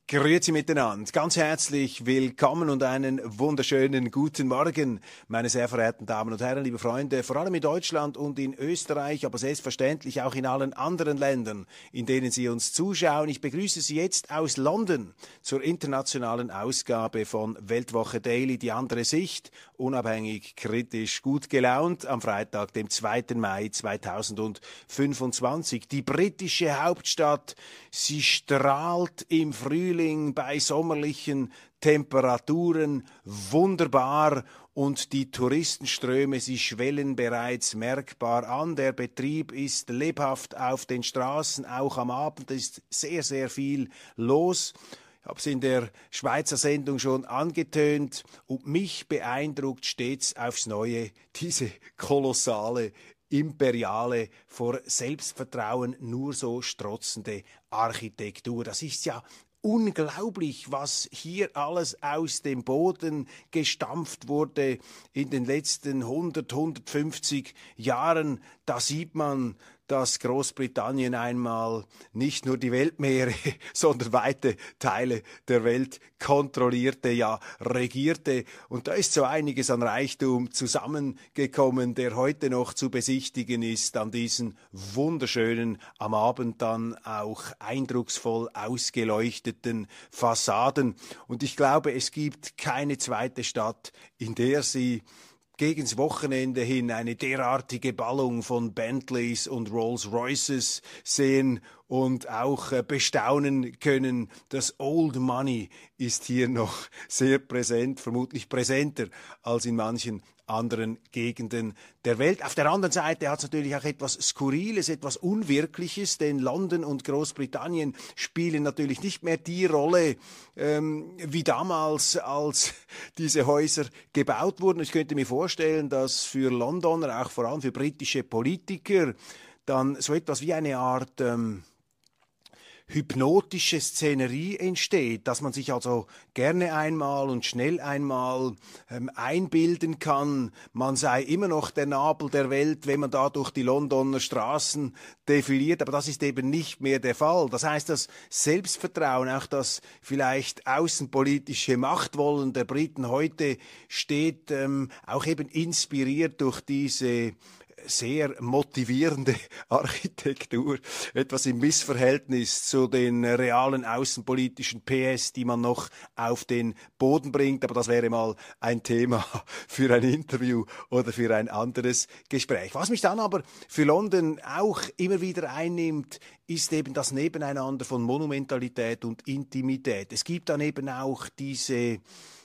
Grüezi miteinander, ganz herzlich willkommen und einen wunderschönen guten Morgen, meine sehr verehrten Damen und Herren, liebe Freunde, vor allem in Deutschland und in Österreich, aber selbstverständlich auch in allen anderen Ländern, in denen Sie uns zuschauen. Ich begrüße Sie jetzt aus London zur internationalen Ausgabe von Weltwoche Daily, die andere Sicht, unabhängig, kritisch, gut gelaunt, am Freitag, dem 2. Mai 2025. Die britische Hauptstadt, sie strahlt im Frühling bei sommerlichen Temperaturen wunderbar und die Touristenströme, sie schwellen bereits merkbar an. Der Betrieb ist lebhaft auf den Straßen, auch am Abend ist sehr, sehr viel los. Ich habe es in der Schweizer Sendung schon angetönt und mich beeindruckt stets aufs Neue diese kolossale, imperiale, vor Selbstvertrauen nur so strotzende Architektur. Das ist ja unglaublich, was hier alles aus dem Boden gestampft wurde in den letzten 100, 150 Jahren. Da sieht man, dass Großbritannien einmal nicht nur die Weltmeere, sondern weite Teile der Welt kontrollierte, ja regierte. Und da ist so einiges an Reichtum zusammengekommen, der heute noch zu besichtigen ist an diesen wunderschönen, am Abend dann auch eindrucksvoll ausgeleuchteten Fassaden. Und ich glaube, es gibt keine zweite Stadt, in der Sie gegens Wochenende hin eine derartige Ballung von Bentleys und Rolls-Royces sehen und auch bestaunen können. Das Old Money ist hier noch sehr präsent, vermutlich präsenter als in manchen anderen Gegenden der Welt. Auf der anderen Seite hat es natürlich auch etwas Skurriles, etwas Unwirkliches, denn London und Großbritannien spielen natürlich nicht mehr die Rolle wie damals, als diese Häuser gebaut wurden. Ich könnte mir vorstellen, dass für Londoner, auch vor allem für britische Politiker, dann so etwas wie eine Art hypnotische Szenerie entsteht, dass man sich also gerne einmal und schnell einmal einbilden kann, man sei immer noch der Nabel der Welt, wenn man da durch die Londoner Straßen defiliert, aber das ist eben nicht mehr der Fall. Das heißt, das Selbstvertrauen, auch das vielleicht außenpolitische Machtwollen der Briten heute steht auch eben inspiriert durch diese sehr motivierende Architektur, etwas im Missverhältnis zu den realen außenpolitischen PS, die man noch auf den Boden bringt. Aber das wäre mal ein Thema für ein Interview oder für ein anderes Gespräch. Was mich dann aber für London auch immer wieder einnimmt, ist eben das Nebeneinander von Monumentalität und Intimität. Es gibt dann eben auch diese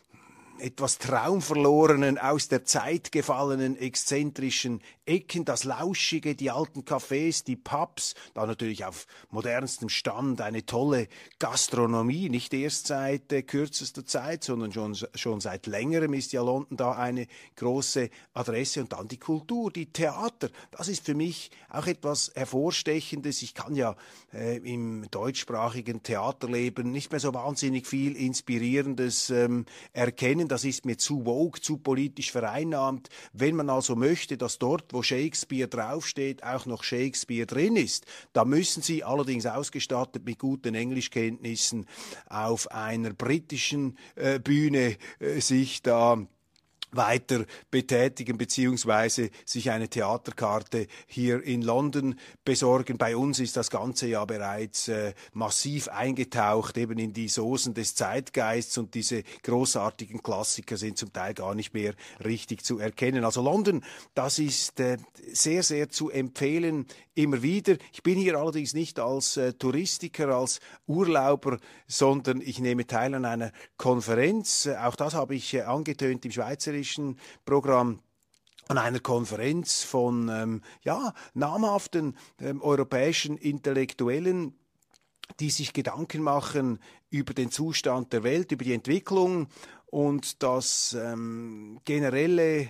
etwas traumverlorenen, aus der Zeit gefallenen, exzentrischen Ecken, das Lauschige, die alten Cafés, die Pubs, da natürlich auf modernstem Stand eine tolle Gastronomie, nicht erst seit kürzester Zeit, sondern schon seit längerem ist ja London da eine große Adresse. Und dann die Kultur, die Theater, das ist für mich auch etwas Hervorstechendes. Ich kann ja im deutschsprachigen Theaterleben nicht mehr so wahnsinnig viel Inspirierendes erkennen. Das ist mir zu woke, zu politisch vereinnahmt. Wenn man also möchte, dass dort, wo Shakespeare draufsteht, auch noch Shakespeare drin ist, da müssen Sie allerdings ausgestattet mit guten Englischkenntnissen auf einer britischen Bühne sich da weiter betätigen beziehungsweise sich eine Theaterkarte hier in London besorgen. Bei uns ist das Ganze ja bereits massiv eingetaucht eben in die Soßen des Zeitgeists und diese großartigen Klassiker sind zum Teil gar nicht mehr richtig zu erkennen. Also London, das ist sehr, sehr zu empfehlen immer wieder. Ich bin hier allerdings nicht als Touristiker, als Urlauber, sondern ich nehme teil an einer Konferenz. Auch das habe ich angetönt im Schweizerischen Programm, an einer Konferenz von namhaften europäischen Intellektuellen, die sich Gedanken machen über den Zustand der Welt, über die Entwicklung und das generelle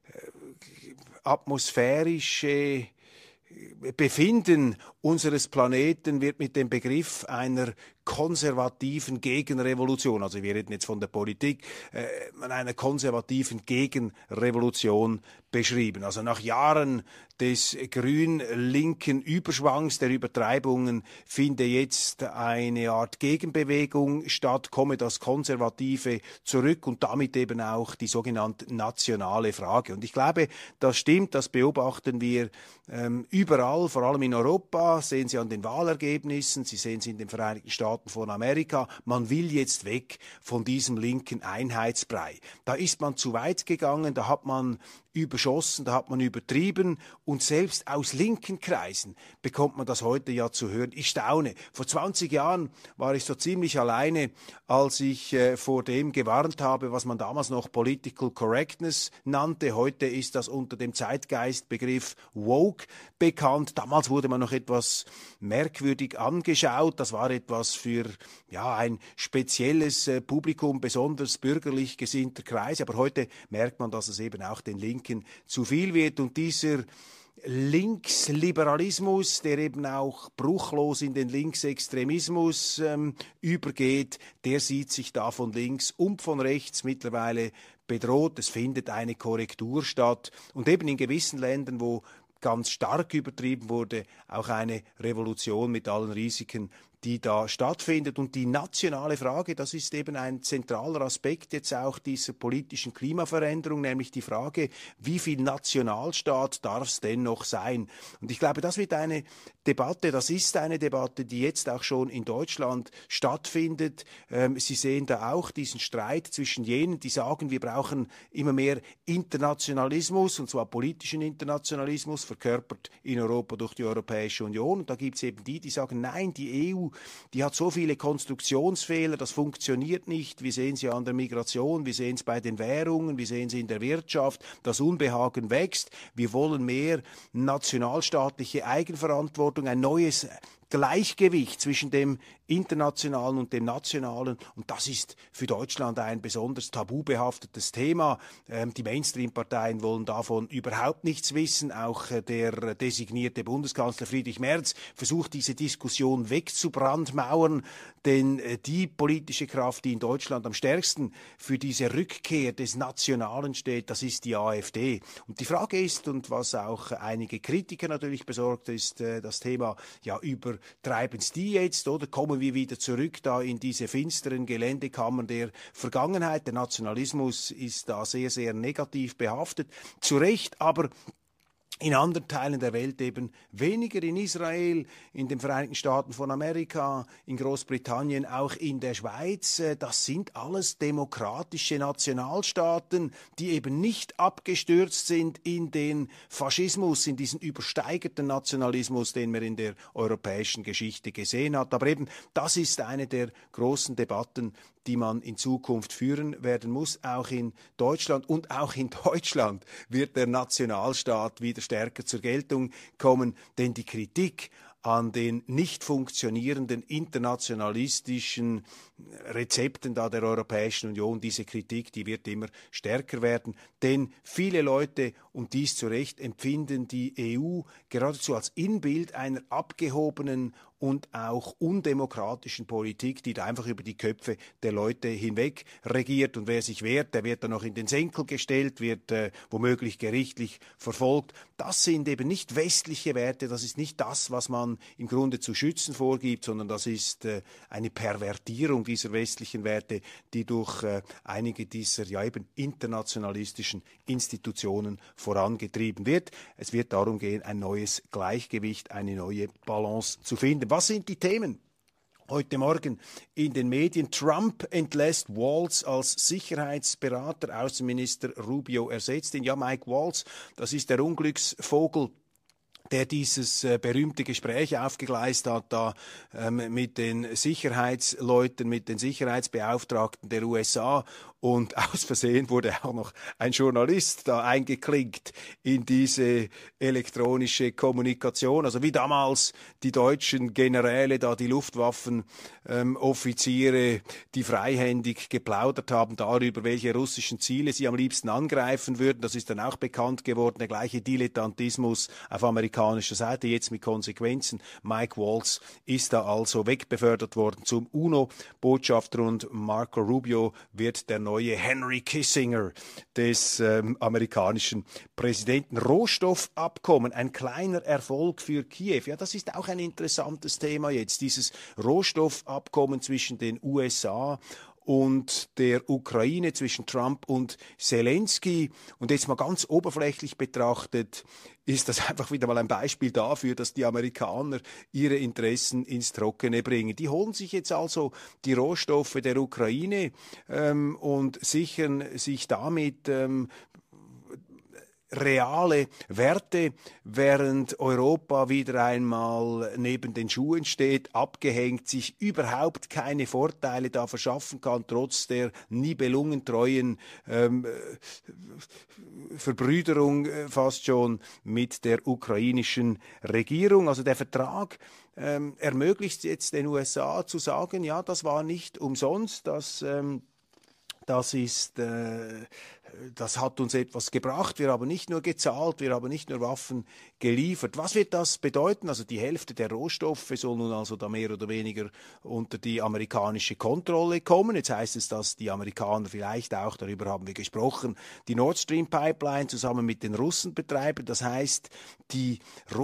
atmosphärische Befinden unseres Planeten wird mit dem Begriff einer konservativen Gegenrevolution, also wir reden jetzt von der Politik, einer konservativen Gegenrevolution beschrieben. Also nach Jahren des grün-linken Überschwangs, der Übertreibungen, finde jetzt eine Art Gegenbewegung statt, komme das Konservative zurück und damit eben auch die sogenannte nationale Frage. Und ich glaube, das stimmt, das beobachten wir überall, vor allem in Europa, sehen Sie an den Wahlergebnissen, Sie sehen es in den Vereinigten Staaten von Amerika, man will jetzt weg von diesem linken Einheitsbrei. Da ist man zu weit gegangen, da hat man überschossen, da hat man übertrieben und selbst aus linken Kreisen bekommt man das heute ja zu hören. Ich staune. Vor 20 Jahren war ich so ziemlich alleine, als ich vor dem gewarnt habe, was man damals noch Political Correctness nannte. Heute ist das unter dem Zeitgeistbegriff Woke bekannt. Damals wurde man noch etwas merkwürdig angeschaut. Das war etwas für ein spezielles Publikum, besonders bürgerlich gesinnter Kreis. Aber heute merkt man, dass es eben auch den Linken zu viel wird und dieser Linksliberalismus, der eben auch bruchlos in den Linksextremismus übergeht, der sieht sich da von links und von rechts mittlerweile bedroht. Es findet eine Korrektur statt und eben in gewissen Ländern, wo ganz stark übertrieben wurde, auch eine Revolution mit allen Risiken, die da stattfindet. Und die nationale Frage, das ist eben ein zentraler Aspekt jetzt auch dieser politischen Klimaveränderung, nämlich die Frage, wie viel Nationalstaat darf es denn noch sein? Und ich glaube, das wird eine Debatte, das ist eine Debatte, die jetzt auch schon in Deutschland stattfindet. Sie sehen da auch diesen Streit zwischen jenen, die sagen, wir brauchen immer mehr Internationalismus, und zwar politischen Internationalismus, verkörpert in Europa durch die Europäische Union. Und da gibt es eben die sagen, nein, die EU, die hat so viele Konstruktionsfehler, das funktioniert nicht. Wir sehen es ja an der Migration, wir sehen es bei den Währungen, wir sehen es in der Wirtschaft. Das Unbehagen wächst. Wir wollen mehr nationalstaatliche Eigenverantwortung, ein neues Gleichgewicht zwischen dem Internationalen und dem Nationalen. Und das ist für Deutschland ein besonders tabubehaftetes Thema. Die Mainstream-Parteien wollen davon überhaupt nichts wissen. Auch der designierte Bundeskanzler Friedrich Merz versucht, diese Diskussion wegzubrandmauern. Denn die politische Kraft, die in Deutschland am stärksten für diese Rückkehr des Nationalen steht, das ist die AfD. Und die Frage ist, und was auch einige Kritiker natürlich besorgt, ist das Thema, ja, übertreiben es die jetzt, oder kommen wir wieder zurück da in diese finsteren Geländekammern der Vergangenheit? Der Nationalismus ist da sehr, sehr negativ behaftet. Zu Recht, aber in anderen Teilen der Welt eben weniger, in Israel, in den Vereinigten Staaten von Amerika, in Großbritannien, auch in der Schweiz. Das sind alles demokratische Nationalstaaten, die eben nicht abgestürzt sind in den Faschismus, in diesen übersteigerten Nationalismus, den man in der europäischen Geschichte gesehen hat. Aber eben, das ist eine der großen Debatten, die man in Zukunft führen werden muss, auch in Deutschland. Und auch in Deutschland wird der Nationalstaat wieder stärker zur Geltung kommen, denn die Kritik an den nicht funktionierenden internationalistischen Rezepten da der Europäischen Union, diese Kritik, die wird immer stärker werden, denn viele Leute, und dies zu Recht, empfinden die EU geradezu als Inbild einer abgehobenen und auch undemokratischen Politik, die da einfach über die Köpfe der Leute hinweg regiert. Und wer sich wehrt, der wird dann noch in den Senkel gestellt, wird womöglich gerichtlich verfolgt. Das sind eben nicht westliche Werte, das ist nicht das, was man im Grunde zu schützen vorgibt, sondern das ist eine Pervertierung dieser westlichen Werte, die durch einige dieser ja eben internationalistischen Institutionen vorangetrieben wird. Es wird darum gehen, ein neues Gleichgewicht, eine neue Balance zu finden. Was sind die Themen? Heute Morgen in den Medien: Trump entlässt Waltz als Sicherheitsberater, Außenminister Rubio ersetzt ihn. Ja, Mike Waltz, das ist der Unglücksvogel, der dieses berühmte Gespräch aufgegleist hat, da mit den Sicherheitsleuten, mit den Sicherheitsbeauftragten der USA und aus Versehen wurde auch noch ein Journalist da eingeklinkt in diese elektronische Kommunikation. Also wie damals die deutschen Generäle, da die Luftwaffenoffiziere, die freihändig geplaudert haben darüber, welche russischen Ziele sie am liebsten angreifen würden. Das ist dann auch bekannt geworden, der gleiche Dilettantismus auf amerikanischer Seite, jetzt mit Konsequenzen. Mike Waltz ist da also wegbefördert worden zum UNO-Botschafter und Marco Rubio wird der neue Henry Kissinger des amerikanischen Präsidenten. Rohstoffabkommen, ein kleiner Erfolg für Kiew. Ja, das ist auch ein interessantes Thema jetzt, dieses Rohstoffabkommen zwischen den USA und der Ukraine, zwischen Trump und Zelensky. Und jetzt mal ganz oberflächlich betrachtet, ist das einfach wieder mal ein Beispiel dafür, dass die Amerikaner ihre Interessen ins Trockene bringen. Die holen sich jetzt also die Rohstoffe der Ukraine und sichern sich damit reale Werte, während Europa wieder einmal neben den Schuhen steht, abgehängt, sich überhaupt keine Vorteile da verschaffen kann, trotz der nibelungentreuen Verbrüderung fast schon mit der ukrainischen Regierung. Also der Vertrag ermöglicht jetzt den USA zu sagen, ja, das war nicht umsonst, das hat uns etwas gebracht. Wir haben nicht nur gezahlt, wir haben nicht nur Waffen geliefert. Was wird das bedeuten? Also die Hälfte der Rohstoffe soll nun also da mehr oder weniger unter die amerikanische Kontrolle kommen. Jetzt heißt es, dass die Amerikaner vielleicht auch, darüber haben wir gesprochen, die Nord Stream Pipeline zusammen mit den Russen betreiben. Das heißt, die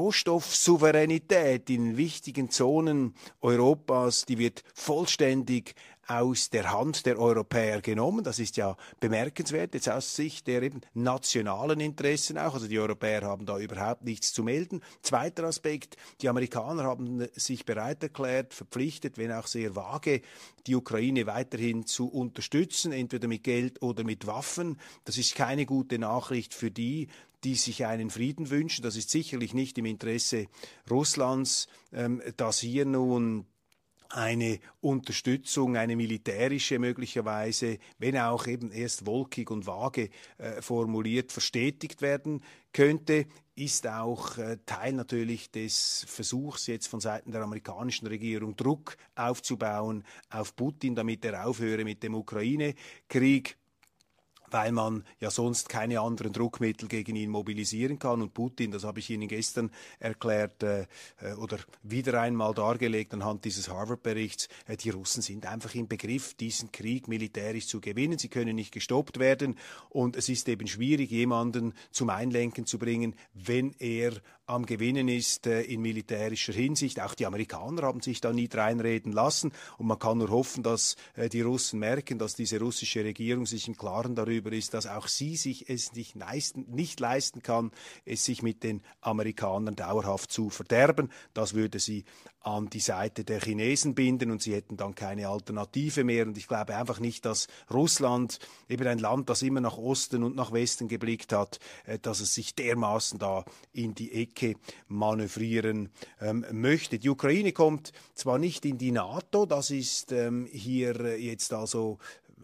Rohstoffsouveränität in wichtigen Zonen Europas, die wird vollständig aus der Hand der Europäer genommen. Das ist ja bemerkenswert, jetzt aus Sicht der eben nationalen Interessen auch. Also die Europäer haben da überhaupt nichts zu melden. Zweiter Aspekt, die Amerikaner haben sich bereit erklärt, verpflichtet, wenn auch sehr vage, die Ukraine weiterhin zu unterstützen, entweder mit Geld oder mit Waffen. Das ist keine gute Nachricht für die sich einen Frieden wünschen. Das ist sicherlich nicht im Interesse Russlands, dass hier nun eine Unterstützung, eine militärische möglicherweise, wenn auch eben erst wolkig und vage formuliert, verstetigt werden könnte, ist auch Teil natürlich des Versuchs jetzt von Seiten der amerikanischen Regierung, Druck aufzubauen auf Putin, damit er aufhöre mit dem Ukraine-Krieg, weil man ja sonst keine anderen Druckmittel gegen ihn mobilisieren kann. Und Putin, das habe ich Ihnen gestern erklärt oder wieder einmal dargelegt anhand dieses Harvard-Berichts, die Russen sind einfach im Begriff, diesen Krieg militärisch zu gewinnen. Sie können nicht gestoppt werden und es ist eben schwierig, jemanden zum Einlenken zu bringen, wenn er am Gewinnen ist in militärischer Hinsicht. Auch die Amerikaner haben sich da nie reinreden lassen und man kann nur hoffen, dass die Russen merken, dass diese russische Regierung sich im Klaren darüber ist, dass auch sie sich es nicht leisten kann, es sich mit den Amerikanern dauerhaft zu verderben. Das würde sie an die Seite der Chinesen binden und sie hätten dann keine Alternative mehr. Und ich glaube einfach nicht, dass Russland, eben ein Land, das immer nach Osten und nach Westen geblickt hat, dass es sich dermaßen da in die Ecke manövrieren möchte. Die Ukraine kommt zwar nicht in die NATO, das ist hier jetzt also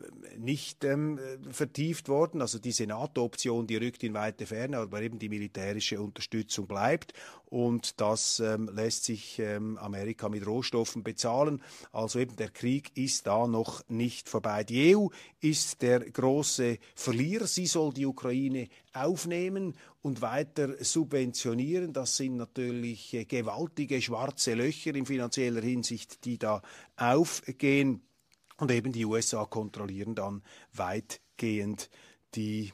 nicht vertieft worden. Also diese NATO-Option, die rückt in weite Ferne, aber eben die militärische Unterstützung bleibt und das lässt sich Amerika mit Rohstoffen bezahlen. Also eben der Krieg ist da noch nicht vorbei. Die EU ist der große Verlierer. Sie soll die Ukraine aufnehmen und weiter subventionieren. Das sind natürlich gewaltige schwarze Löcher in finanzieller Hinsicht, die da aufgehen. Und eben die USA kontrollieren dann weitgehend die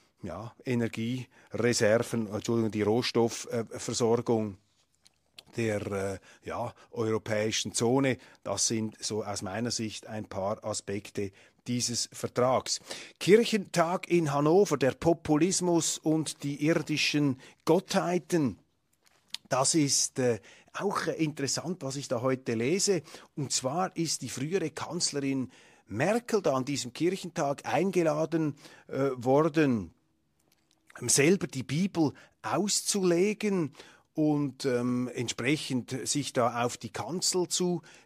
Energiereserven, die Rohstoffversorgung der europäischen Zone. Das sind so aus meiner Sicht ein paar Aspekte dieses Vertrags. Kirchentag in Hannover, der Populismus und die irdischen Gottheiten. Das ist auch interessant, was ich da heute lese. Und zwar ist die frühere Kanzlerin Merkel da an diesem Kirchentag eingeladen worden, selber die Bibel auszulegen und entsprechend sich da auf die Kanzel zu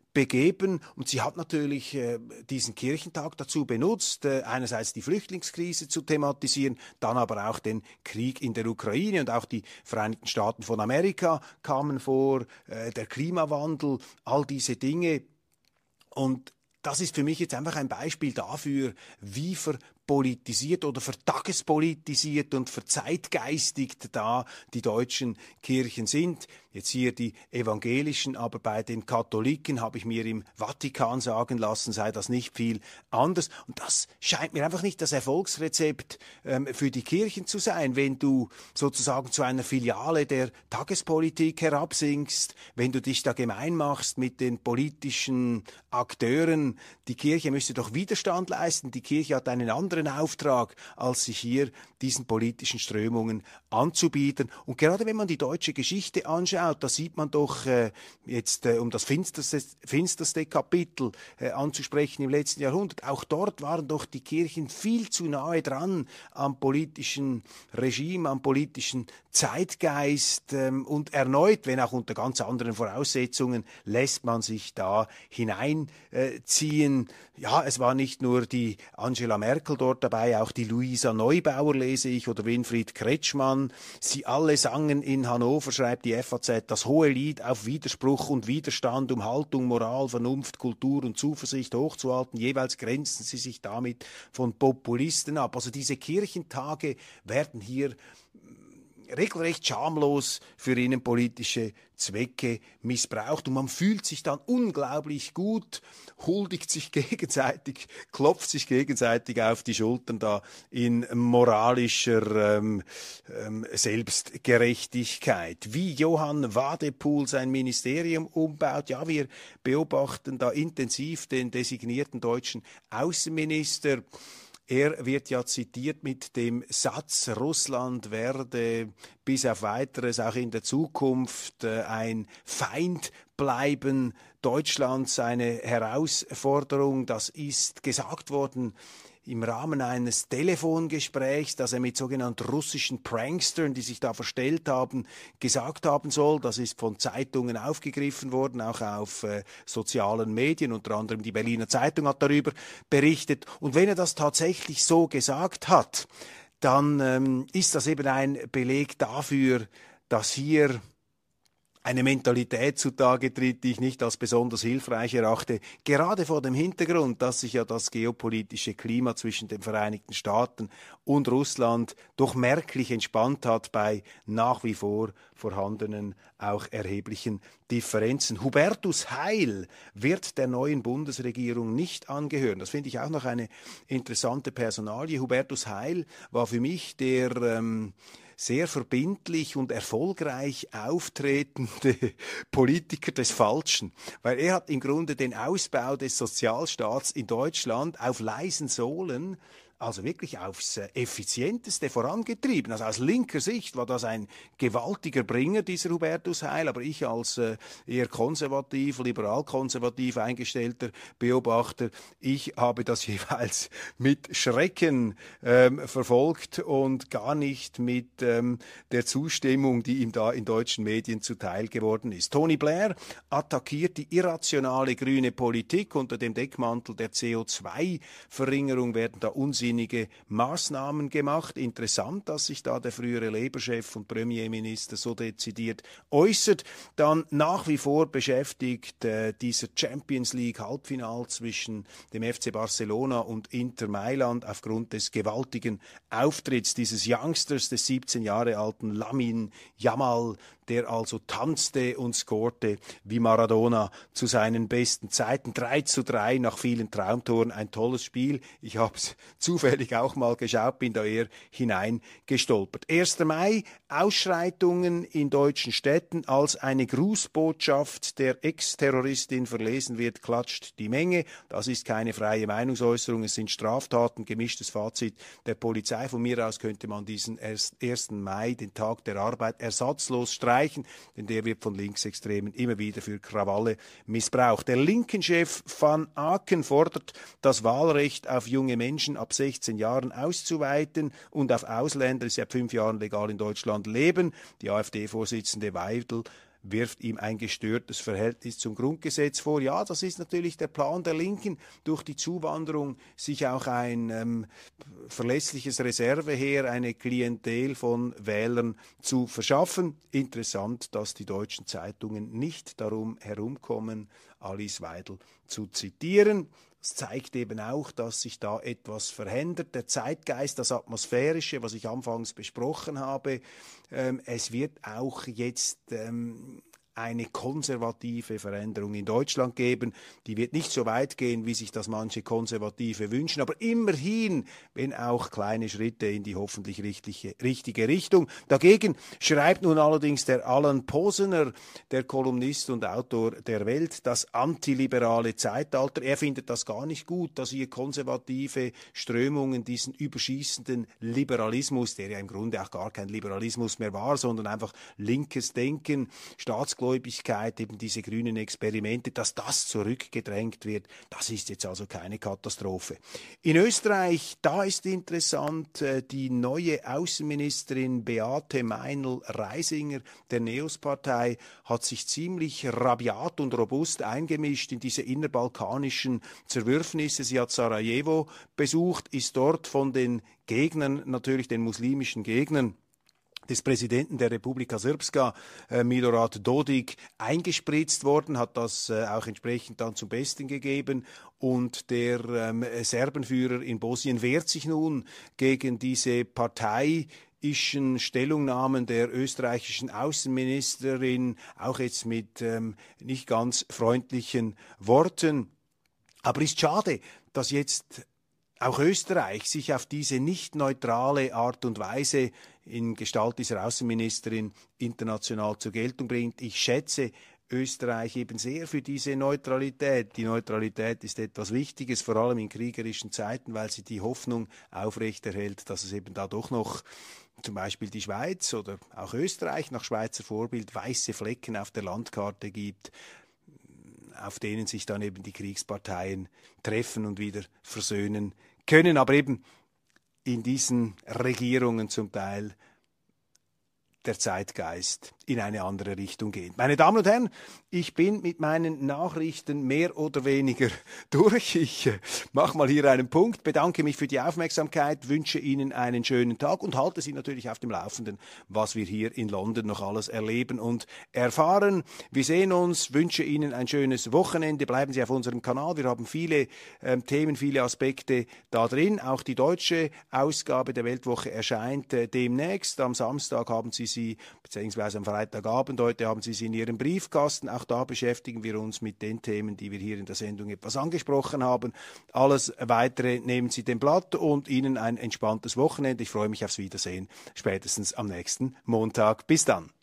begeben. Und sie hat natürlich diesen Kirchentag dazu benutzt, einerseits die Flüchtlingskrise zu thematisieren, dann aber auch den Krieg in der Ukraine, und auch die Vereinigten Staaten von Amerika kamen vor, der Klimawandel, all diese Dinge. Und das ist für mich jetzt einfach ein Beispiel dafür, wie verpolitisiert oder vertagespolitisiert und verzeitgeistigt da die deutschen Kirchen sind. Jetzt hier die evangelischen, aber bei den Katholiken habe ich mir im Vatikan sagen lassen, sei das nicht viel anders. Und das scheint mir einfach nicht das Erfolgsrezept für die Kirchen zu sein, wenn du sozusagen zu einer Filiale der Tagespolitik herabsinkst, wenn du dich da gemein machst mit den politischen Akteuren. Die Kirche müsste doch Widerstand leisten. Die Kirche hat einen anderen Auftrag, als sich hier diesen politischen Strömungen anzubieten. Und gerade wenn man die deutsche Geschichte anschaut, da sieht man doch jetzt, um das finsterste Kapitel anzusprechen im letzten Jahrhundert, auch dort waren doch die Kirchen viel zu nahe dran am politischen Regime, am politischen Zeitgeist, und erneut, wenn auch unter ganz anderen Voraussetzungen, lässt man sich da hineinziehen. Ja, es war nicht nur die Angela Merkel dort dabei, auch die Luisa Neubauer lese ich oder Winfried Kretschmann. Sie alle sangen in Hannover, schreibt die FAZ, das hohe Lied auf Widerspruch und Widerstand, um Haltung, Moral, Vernunft, Kultur und Zuversicht hochzuhalten. Jeweils grenzen sie sich damit von Populisten ab. Also diese Kirchentage werden hier regelrecht schamlos für innenpolitische Zwecke missbraucht, und man fühlt sich dann unglaublich gut, huldigt sich gegenseitig, klopft sich gegenseitig auf die Schultern da in moralischer Selbstgerechtigkeit. Wie Johann Wadepool sein Ministerium umbaut, ja, wir beobachten da intensiv den designierten deutschen Außenminister. Er wird ja zitiert mit dem Satz, Russland werde bis auf Weiteres auch in der Zukunft ein Feind bleiben Deutschlands, eine Herausforderung. Das ist gesagt worden im Rahmen eines Telefongesprächs, das er mit sogenannten russischen Prankstern, die sich da verstellt haben, gesagt haben soll. Das ist von Zeitungen aufgegriffen worden, auch auf sozialen Medien, unter anderem die Berliner Zeitung hat darüber berichtet. Und wenn er das tatsächlich so gesagt hat, dann ist das eben ein Beleg dafür, dass hier eine Mentalität zutage tritt, die ich nicht als besonders hilfreich erachte, gerade vor dem Hintergrund, dass sich ja das geopolitische Klima zwischen den Vereinigten Staaten und Russland doch merklich entspannt hat bei nach wie vor vorhandenen, auch erheblichen Differenzen. Hubertus Heil wird der neuen Bundesregierung nicht angehören. Das finde ich auch noch eine interessante Personalie. Hubertus Heil war für mich der sehr verbindlich und erfolgreich auftretende Politiker des Falschen. Weil er hat im Grunde den Ausbau des Sozialstaats in Deutschland auf leisen Sohlen, also wirklich aufs Effizienteste vorangetrieben. Also aus linker Sicht war das ein gewaltiger Bringer, dieser Hubertus Heil, aber ich als eher konservativ, liberal-konservativ eingestellter Beobachter, ich habe das jeweils mit Schrecken verfolgt und gar nicht mit der Zustimmung, die ihm da in deutschen Medien zuteil geworden ist. Tony Blair attackiert die irrationale grüne Politik. Unter dem Deckmantel der CO2-Verringerung werden da unsinnige Maßnahmen gemacht. Interessant, dass sich da der frühere Labour-Chef und Premierminister so dezidiert äußert. Dann nach wie vor beschäftigt dieser Champions League Halbfinal zwischen dem FC Barcelona und Inter Mailand aufgrund des gewaltigen Auftritts dieses Youngsters, des 17 Jahre alten Lamine Yamal, der also tanzte und scorte wie Maradona zu seinen besten Zeiten. 3:3 nach vielen Traumtoren, ein tolles Spiel. Ich habe es zufällig auch mal geschaut, bin da eher hineingestolpert. 1. Mai, Ausschreitungen in deutschen Städten. Als eine Grußbotschaft der Ex-Terroristin verlesen wird, klatscht die Menge. Das ist keine freie Meinungsäußerung, es sind Straftaten, gemischtes Fazit der Polizei. Von mir aus könnte man diesen 1. Mai, den Tag der Arbeit, ersatzlos streichen, denn der wird von Linksextremen immer wieder für Krawalle missbraucht. Der Linken-Chef Van Aken fordert, das Wahlrecht auf junge Menschen ab 16 Jahren auszuweiten und auf Ausländer, die seit 5 Jahren legal in Deutschland leben. Die AfD-Vorsitzende Weidel wirft ihm ein gestörtes Verhältnis zum Grundgesetz vor. Ja, das ist natürlich der Plan der Linken, durch die Zuwanderung sich auch ein verlässliches Reserveheer, eine Klientel von Wählern zu verschaffen. Interessant, dass die deutschen Zeitungen nicht darum herumkommen, Alice Weidel zu zitieren. Das zeigt eben auch, dass sich da etwas verändert. Der Zeitgeist, das Atmosphärische, was ich anfangs besprochen habe, es wird auch jetzt eine konservative Veränderung in Deutschland geben. Die wird nicht so weit gehen, wie sich das manche Konservative wünschen, aber immerhin, wenn auch kleine Schritte in die hoffentlich richtige Richtung. Dagegen schreibt nun allerdings der Alan Posener, der Kolumnist und Autor der Welt, das antiliberale Zeitalter. Er findet das gar nicht gut, dass hier konservative Strömungen diesen überschießenden Liberalismus, der ja im Grunde auch gar kein Liberalismus mehr war, sondern einfach linkes Denken, Staatsgläubigkeit, eben diese grünen Experimente, dass das zurückgedrängt wird, das ist jetzt also keine Katastrophe. In Österreich, da ist interessant, die neue Außenministerin Beate Meinl-Reisinger der NEOS-Partei hat sich ziemlich rabiat und robust eingemischt in diese innerbalkanischen Zerwürfnisse. Sie hat Sarajevo besucht, ist dort von den Gegnern, natürlich den muslimischen Gegnern, des Präsidenten der Republika Srpska, Milorad Dodik, eingespritzt worden, hat das auch entsprechend dann zum Besten gegeben. Und der Serbenführer in Bosnien wehrt sich nun gegen diese parteiischen Stellungnahmen der österreichischen Außenministerin, auch jetzt mit nicht ganz freundlichen Worten. Aber ist schade, dass jetzt auch Österreich sich auf diese nicht neutrale Art und Weise in Gestalt dieser Außenministerin international zur Geltung bringt. Ich schätze Österreich eben sehr für diese Neutralität. Die Neutralität ist etwas Wichtiges, vor allem in kriegerischen Zeiten, weil sie die Hoffnung aufrechterhält, dass es eben da doch noch zum Beispiel die Schweiz oder auch Österreich nach Schweizer Vorbild weiße Flecken auf der Landkarte gibt, auf denen sich dann eben die Kriegsparteien treffen und wieder versöhnen können, aber eben in diesen Regierungen zum Teil der Zeitgeist in eine andere Richtung geht. Meine Damen und Herren, ich bin mit meinen Nachrichten mehr oder weniger durch. Ich mache mal hier einen Punkt, bedanke mich für die Aufmerksamkeit, wünsche Ihnen einen schönen Tag und halte Sie natürlich auf dem Laufenden, was wir hier in London noch alles erleben und erfahren. Wir sehen uns, wünsche Ihnen ein schönes Wochenende, bleiben Sie auf unserem Kanal. Wir haben viele Themen, viele Aspekte da drin. Auch die deutsche Ausgabe der Weltwoche erscheint demnächst. Am Samstag haben Sie sie, beziehungsweise am Freitagabend, heute haben Sie sie in Ihrem Briefkasten. Auch da beschäftigen wir uns mit den Themen, die wir hier in der Sendung etwas angesprochen haben. Alles Weitere nehmen Sie dem Blatt und Ihnen ein entspanntes Wochenende. Ich freue mich aufs Wiedersehen, spätestens am nächsten Montag. Bis dann.